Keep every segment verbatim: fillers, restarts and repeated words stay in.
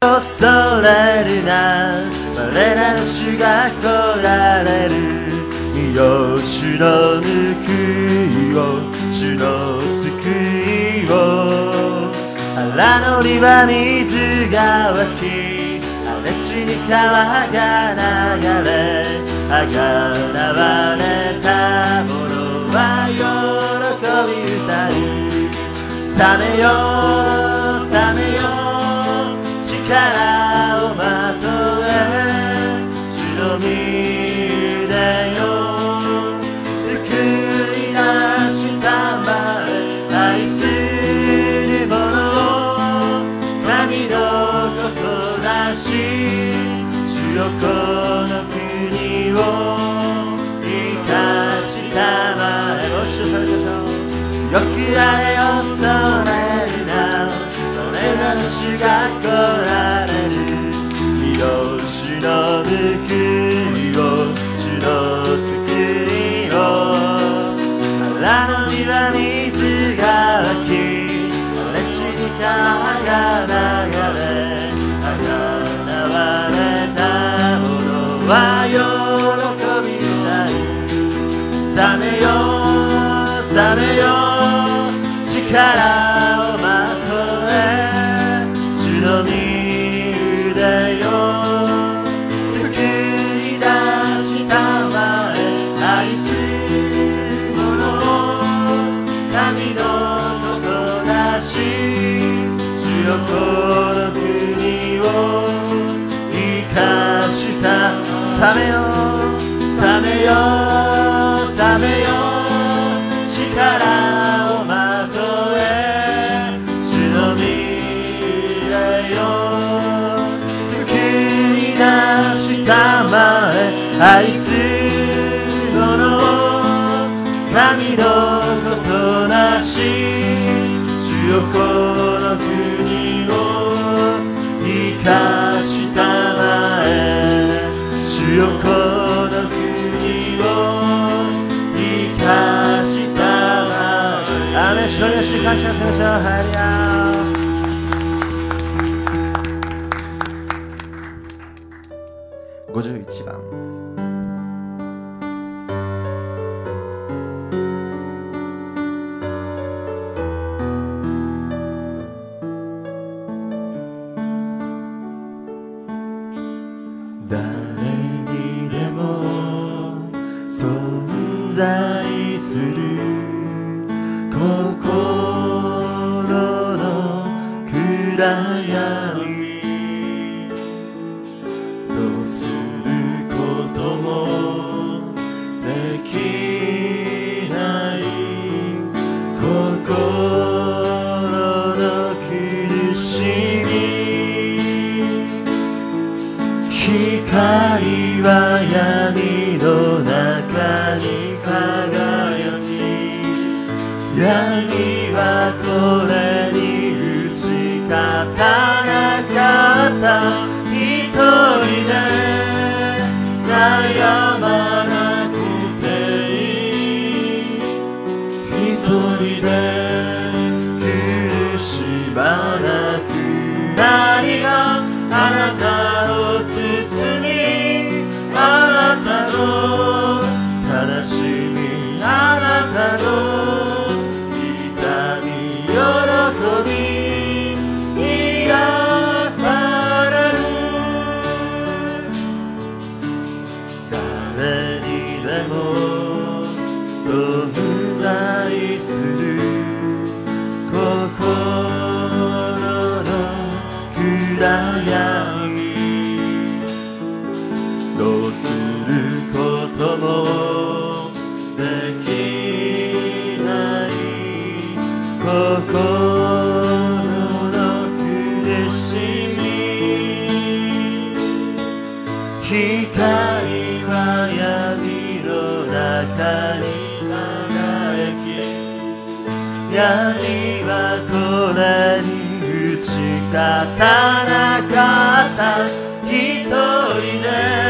恐れるな、我らの主が来られる。見よ主の報いを、主の救いを。荒野には水が湧き、荒れ地に川が流れ、あがなわれた者は喜び歌う。覚めよ覚めよ力をまとえ、主の御腕よ救い出したまえ。愛する者を神のことなし、主よこの国を生かしたまえ。お主を賛美しましょう。よくあれ恐れるな、我らの主が来られる。見よ主の報いを、主の救いを。荒野には水が湧き、荒れ地に川が流れ、あがなわれた者は喜び歌う。覚めよ覚めよ力をまとえ、主の御腕よ救い出したまえ。愛する者を神のことなし、主よこの国を生かした。覚めよ覚めよ覚めよ力をまとえ、主の御腕よ救い出したまえ。愛する者を神のことなし、主よこの国を生かしたまえ。主よこの国を生かしたまえ。アーメン。主より主に感謝しましょう。ハレルヤ。ごじゅういちばん。誰にでも存在する心の暗闇、どうすることもできない心の苦しみ、光は闇の中に輝き、闇はこれに打ち勝たなかった。一人で悩まなくていい、一人で苦しまなく。何があなたを包み、あなたの悲しみ、あなたの痛み、喜び癒される。誰にでも存在する心の暗闇、どうすることもできない心の苦しみ、光は闇の中に輝き、闇はこれに打ち勝たなかった。一人で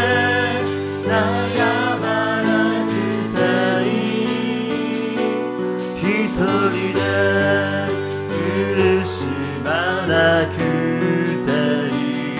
悩まなくていい、一人で苦しまなくていい。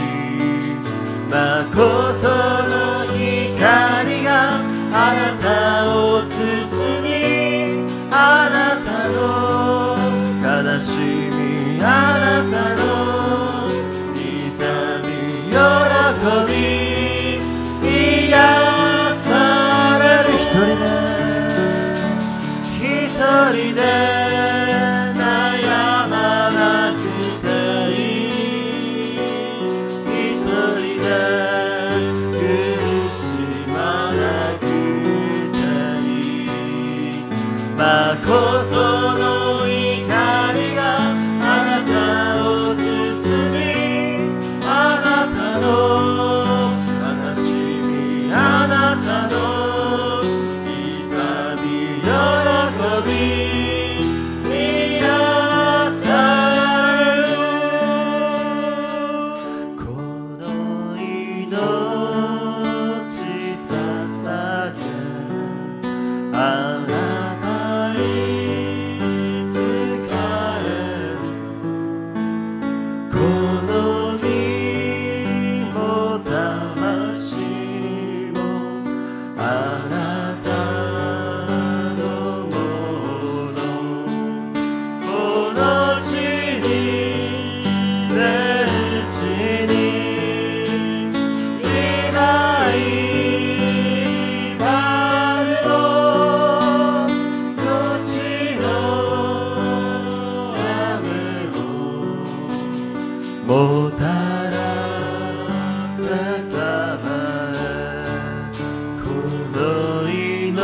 もたらせたまえこの命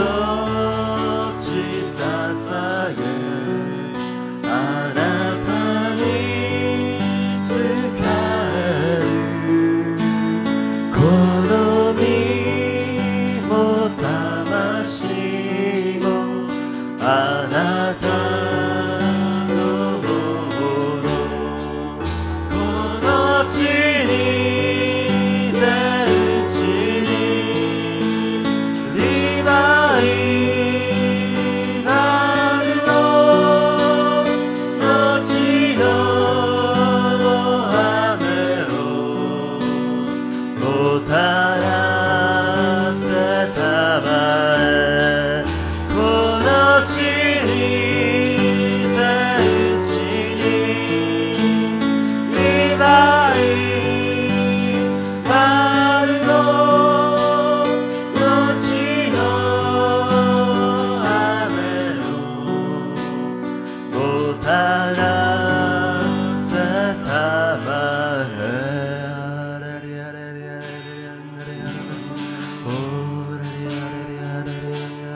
捧げあなたに仕えるこの身も魂もあなたのものこの地に全地にリバイバルの後の雨をもたらせたまえこの地に全地にリバイバルの後の雨をもたらせたまえアレリアレリアレリアレリアオレリアレリアレリア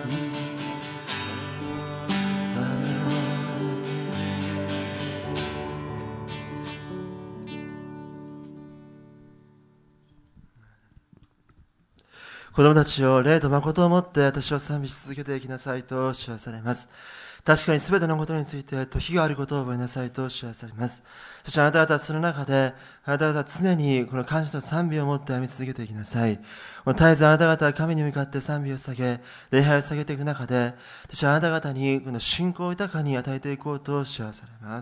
子供たちを霊と誠をもって私を賛美し続けていきなさいと知らされます。確かにすべてのことについて時があることを覚えなさいと知らされます。そしてあなた方はその中であなた方は常にこの感謝と賛美を持って歩み続けていきなさい。この絶えずあなた方は神に向かって賛美を下げ礼拝を下げていく中で私はあなた方にこの信仰を豊かに与えていこうと知らされます。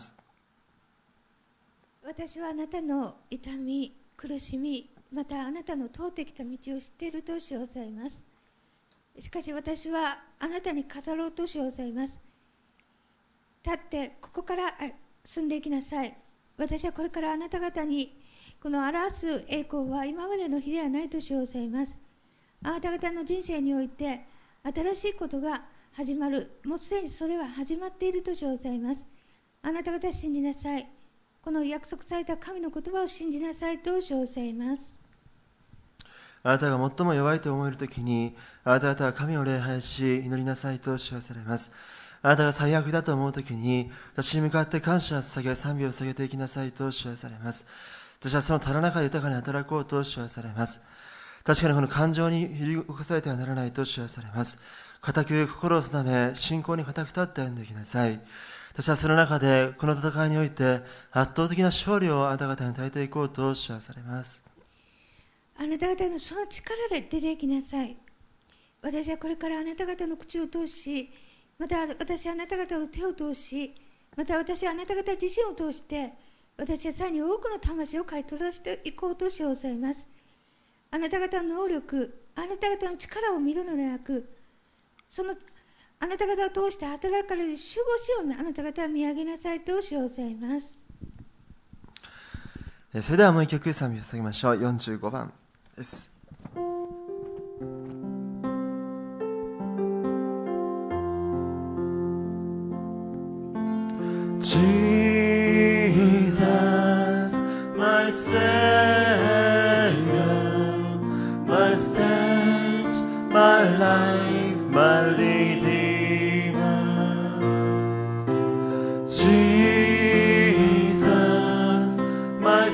私はあなたの痛み、苦しみ、またあなたの通ってきた道を知っていると主をさえます。しかし私はあなたに語ろうと主をさえます。立ってここから進んでいきなさい。私はこれからあなた方にこの表す栄光は今までの日ではないと主をさえます。あなた方の人生において新しいことが始まる。もうすでにそれは始まっていると主をさえます。あなた方信じなさい。この約束された神の言葉を信じなさいと主をさえます。 あなたが最も弱いと思えるときにあなた方は神を礼拝し祈りなさいと知らされます。あなたが最悪だと思うときに私に向かって感謝を捧げ賛美を捧げていきなさいと知らされます。私はそのただ中で豊かに働こうと知らされます。確かにこの感情に揺り動かされてはならないと知らされます。固く心を定め信仰に固く立って歩んでいきなさい。私はその中でこの戦いにおいて圧倒的な勝利をあなた方に与えていこうと知らされます。 あなた方のその力で出ていきなさい。私はこれからあなた方の口を通し、また私はあなた方を手を通し、また私はあなた方自身を通して私はさらに多くの魂を買い取らせていこうとしようございます。あなた方の能力、あなた方の力を見るのではなく、そのあなた方を通して働かれる守護神をあなた方は見上げなさいとしようございます。 それではもう一曲賛美を捧げましょう。よんじゅうごばんです。Jesus, my Savior, my stage, my life, my Redeemer. Jesus, my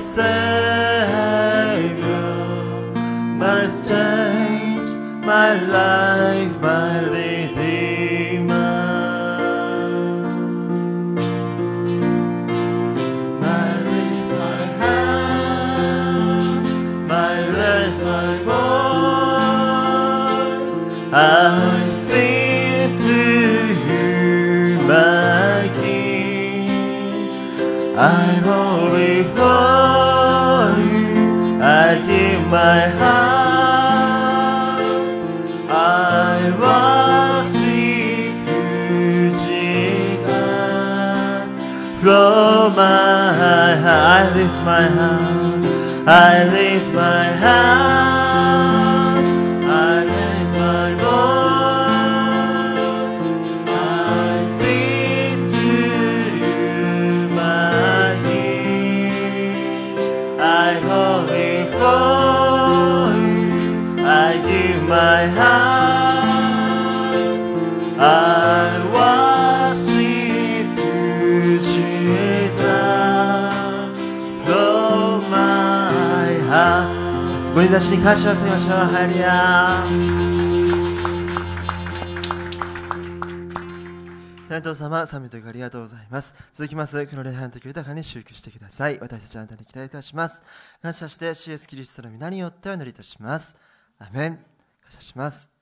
Savior, my stage, my life, my Redeemer.I sing to you, my King. I bow before you. I give my heart. I worship you, Jesus. From my heart, I lift my heart. I lift my heart.I ごり出しに感謝を捧げましょう。ハレルヤ。天父様、賛美とありがとうございます。続きます、この礼拝の時を豊かに祝福してください。私たちはあなたに期待いたします。感謝して、主イエスキリストの皆によってお祈りいたします。アーメン。感謝します。